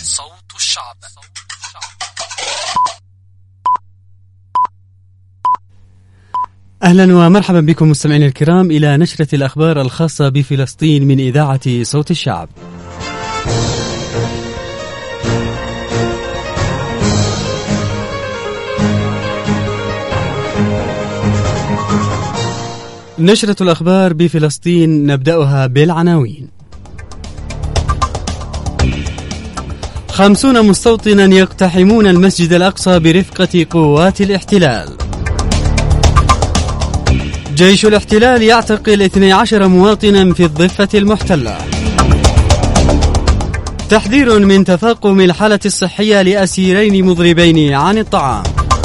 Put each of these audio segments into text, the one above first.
صوت الشعب. أهلا ومرحبا بكم مستمعينا الكرام إلى نشرة الأخبار الخاصة بفلسطين من إذاعة صوت الشعب. نشرة الأخبار بفلسطين نبدأها بالعناوين. 50 مستوطنا يقتحمون المسجد الأقصى برفقة قوات الاحتلال. جيش الاحتلال يعتقل 12 مواطنا في الضفة المحتلة. تحذير من تفاقم الحالة الصحية لأسيرين مضربين عن الطعام.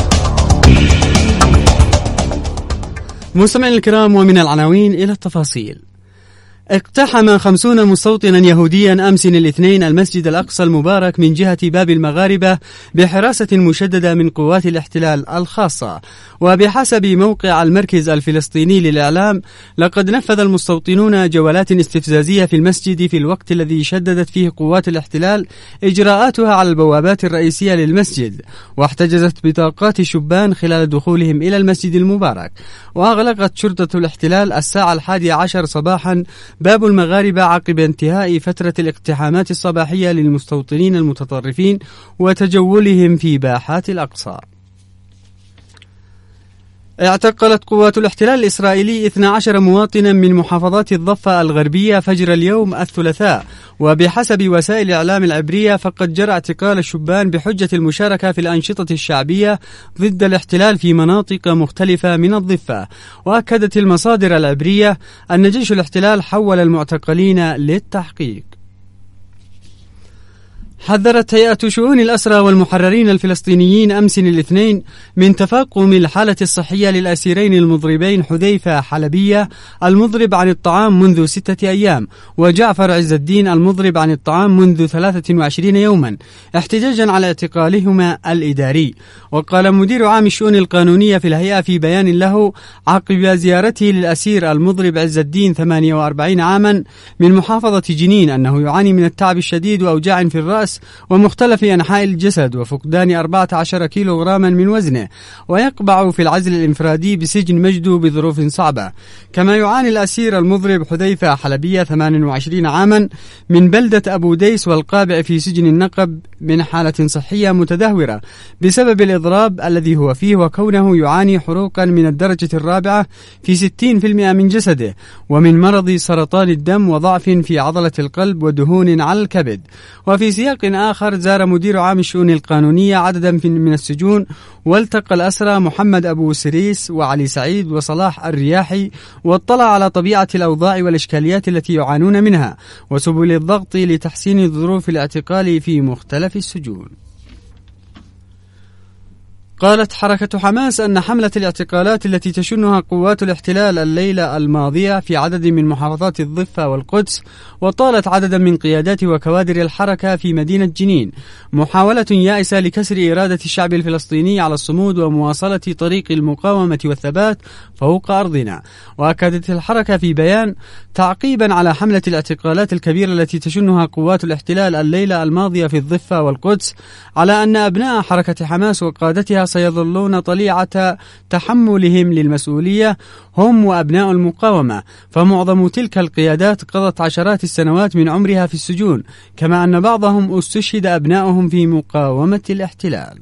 مستمعينا الكرام، ومن العناوين إلى التفاصيل. اقتحم 50 مستوطنا يهوديا أمس الاثنين المسجد الأقصى المبارك من جهة باب المغاربة بحراسة مشددة من قوات الاحتلال الخاصة. وبحسب موقع المركز الفلسطيني للإعلام، لقد نفذ المستوطنون جولات استفزازية في المسجد في الوقت الذي شددت فيه قوات الاحتلال إجراءاتها على البوابات الرئيسية للمسجد، واحتجزت بطاقات الشبان خلال دخولهم إلى المسجد المبارك. وأغلقت شرطة الاحتلال الساعة 11 صباحا باب المغاربة عقب انتهاء فترة الاقتحامات الصباحية للمستوطنين المتطرفين وتجولهم في باحات الأقصى. اعتقلت قوات الاحتلال الإسرائيلي 12 مواطنا من محافظات الضفة الغربية فجر اليوم الثلاثاء. وبحسب وسائل الإعلام العبرية، فقد جرى اعتقال الشبان بحجة المشاركة في الأنشطة الشعبية ضد الاحتلال في مناطق مختلفة من الضفة. وأكدت المصادر العبرية أن جيش الاحتلال حول المعتقلين للتحقيق. حذرت هيئة شؤون الأسرى والمحررين الفلسطينيين أمس الاثنين من تفاقم الحالة الصحية للأسيرين المضربين حذيفة حلبية المضرب عن الطعام منذ 6 أيام، وجعفر عز الدين المضرب عن الطعام منذ 23 يوما، احتجاجا على اعتقالهما الإداري. وقال مدير عام الشؤون القانونية في الهيئة في بيان له عقب زيارته للأسير المضرب عز الدين 48 عاما من محافظة جنين أنه يعاني من التعب الشديد وأوجاع في الرأس ومختلف أنحاء الجسد وفقدان 14 كيلوغراما من وزنه، ويقبع في العزل الانفرادي بسجن مجدو بظروف صعبة. كما يعاني الأسير المضرب حذيفة حلبية 28 عاما من بلدة أبو ديس والقابع في سجن النقب من حالة صحية متدهورة بسبب الإضراب الذي هو فيه، وكونه يعاني حروقا من الدرجة الرابعة في 60% من جسده، ومن مرض سرطان الدم وضعف في عضلة القلب ودهون على الكبد. وفي سياق آخر، زار مدير عام الشؤون القانونية عددا من السجون والتقى الأسرى محمد أبو سريس وعلي سعيد وصلاح الرياحي، واطلع على طبيعة الأوضاع والإشكاليات التي يعانون منها وسبل الضغط لتحسين ظروف الاعتقال في مختلف السجون. قالت حركة حماس أن حملة الاعتقالات التي تشنها قوات الاحتلال الليلة الماضية في عدد من محافظات الضفة والقدس، وطالت عددا من قيادات وكوادر الحركة في مدينة جنين، محاولة يائسة لكسر إرادة الشعب الفلسطيني على الصمود ومواصلة طريق المقاومة والثبات فوق أرضنا. وأكدت الحركة في بيان تعقيبا على حملة الاعتقالات الكبيرة التي تشنها قوات الاحتلال الليلة الماضية في الضفة والقدس على أن أبناء حركة حماس وقادتها سيظلون طليعة تحملهم للمسؤولية هم وأبناء المقاومة، فمعظم تلك القيادات قضت عشرات السنوات من عمرها في السجون، كما أن بعضهم استشهد أبنائهم في مقاومة الاحتلال.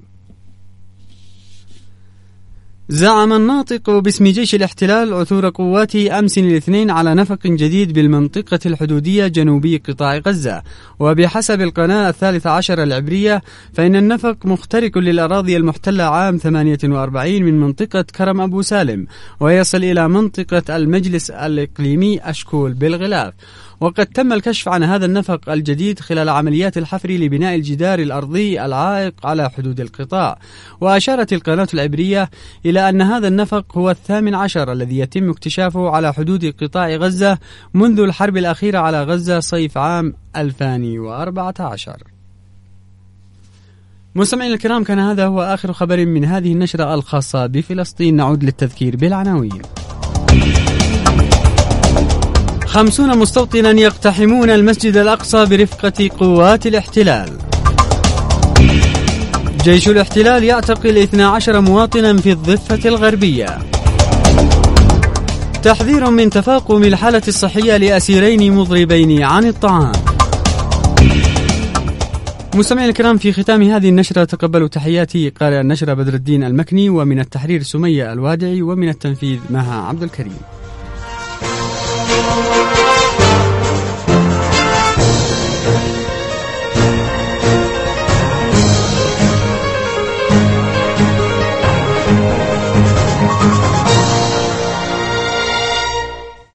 زعم الناطق باسم جيش الاحتلال عثور قواته أمس الاثنين على نفق جديد بالمنطقة الحدودية جنوبي قطاع غزة. وبحسب القناة 13 العبرية، فإن النفق مخترق للأراضي المحتلة عام 48 من منطقة كرم أبو سالم، ويصل إلى منطقة المجلس الإقليمي أشكول بالغلاف. وقد تم الكشف عن هذا النفق الجديد خلال عمليات الحفر لبناء الجدار الأرضي العائق على حدود القطاع. وأشارت القناة العبرية إلى أن هذا النفق هو 18 الذي يتم اكتشافه على حدود قطاع غزة منذ الحرب الأخيرة على غزة صيف عام 2014. مستمعينا الكرام، كان هذا هو آخر خبر من هذه النشرة الخاصة بفلسطين. نعود للتذكير بالعناوين. 50 مستوطنا يقتحمون المسجد الأقصى برفقة قوات الاحتلال. جيش الاحتلال يعتقل 12 مواطنا في الضفة الغربية. تحذير من تفاقم الحالة الصحية لأسيرين مضربين عن الطعام. مستمعينا الكرام، في ختام هذه النشرة تقبلوا تحياتي قارئ النشرة بدر الدين المكني، ومن التحرير سمية الوادعي، ومن التنفيذ مها عبد الكريم.